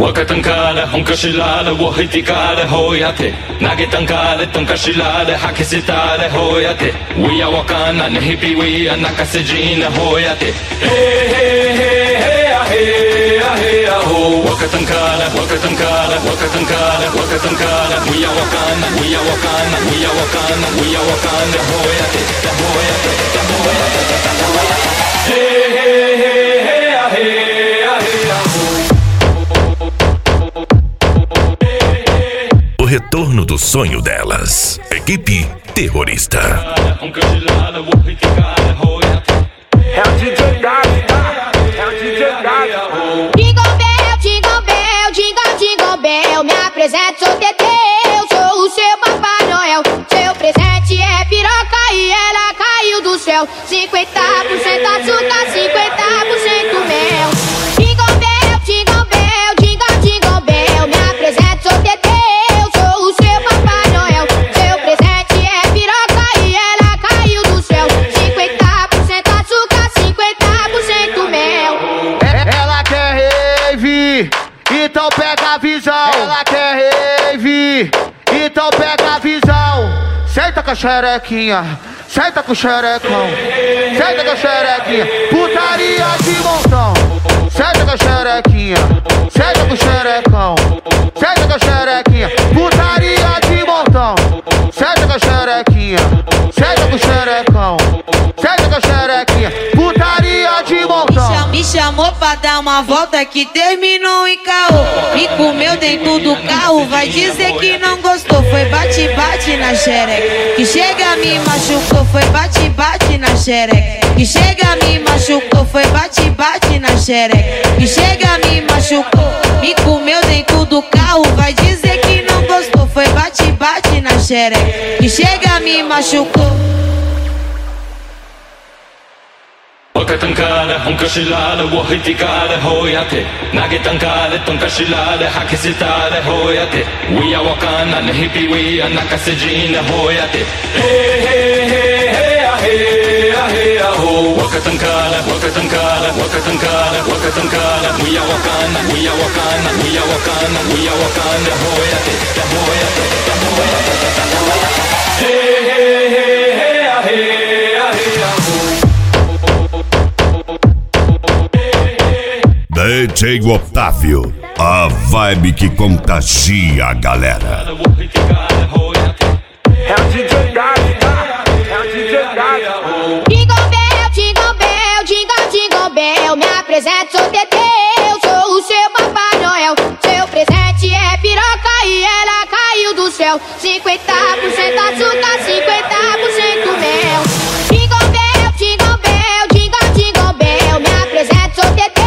若tan kare honka shilale wo hiti kare hoyate nage tan kare tonka shilale hakisitare hoyate we are wakana ne hippie we are nakasejina hoyate hey hey hey hey hey hey ho wakatan kare wakatan kare wakatan kare wakatan kare we are wakana we are wakana we are wakana we are wakana hoyate hoyate hoyate hey hey hey hey hey retorno do sonho delas. Equipe Terrorista. É o DJ Gabi, tá? É o DJ Gabi. Jingle bell, jingle bell, jingle, jingle bell. Me apresento, sou Teteu, sou o seu Papai Noel. Seu presente é piroca e ela caiu do céu. 50% açúcar, 50% mel. Jingle bell, jingle bell, jingle, jingle bell. Me apresento, sou Teteu. Então pega a visão, ela quer rave. Então pega a visão. Senta com a xerequinha, senta com o xerecão. Senta com a xerequinha, putaria de montão. Senta com a xerequinha, senta com o xerecão. Senta com a xerequinha, putaria de montão. Senta com a xerequinha, senta com o xerecão. Senta com a xerequinha, putaria de montão. Me chamou pra dar uma volta que terminou em caô. Me comeu dentro do carro, vai dizer que não gostou. Foi bate-bate na xereca, que chega me machucou. Foi bate-bate na xereca, que chega me machucou. Foi bate-bate na xereca, que chega me machucou. Me comeu dentro do carro, vai dizer que não gostou. Foi bate-bate na xereca, que chega me machucou. wakatan kare honka shilale wo hiti kare hoyate nage tan kare tonka shilale hakisitare hoyate we are wakana ne hippie we are nakasejina hoyate hey hey hey hey hey ho wakatan kare wakatan kare wakatan kare wakatan kare we are wakana we are wakana we are wakana we are wakana hoyate hoyate hoyate hey hey hey hey hey ho DJ Otávio, a vibe que contagia a galera. É o DJ Gabi, tá? É o DJ Gabi. Jingle bell, jingle bell, jingle, jingle bell. Me apresento, sou Teteu, sou o seu Papai Noel. Seu presente é piroca e ela caiu do céu. 50% açúcar, 50% mel. Jingle bell, jingle bell, jingle, jingle bell. Me apresento, sou Teteu.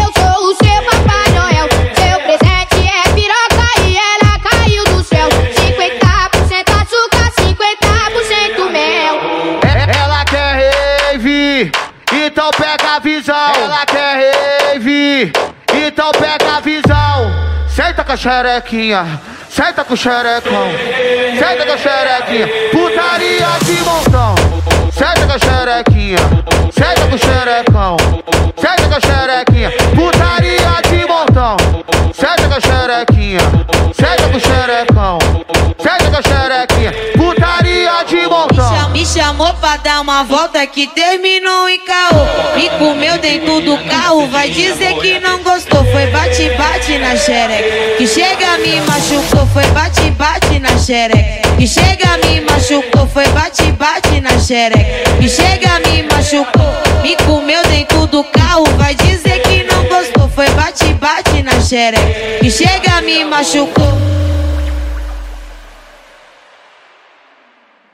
Então pega a visão, ela quer rave. Então pega a visão. Senta com a xerequinha, senta com o xerecão. Senta com a xerequinha, putaria de montão. Senta com a xerequinha, senta com o xerecão. Senta com a xerequinha, putaria de montão. Senta com a xerequinha, senta com o xerecão. Senta com a xerequinha, putaria de montão. Me chamou pra dar uma volta que terminou em caô. Me comeu dentro do carro, vai dizer que não gostou. Foi bate-bate na xereca, que chega me machucou. Foi bate-bate na xereca, que chega me machucou. Foi bate-bate na xereca, que chega me machucou. Me comeu dentro do carro, vai dizer que não gostou. Foi bate-bate na xereca, que chega me machucou.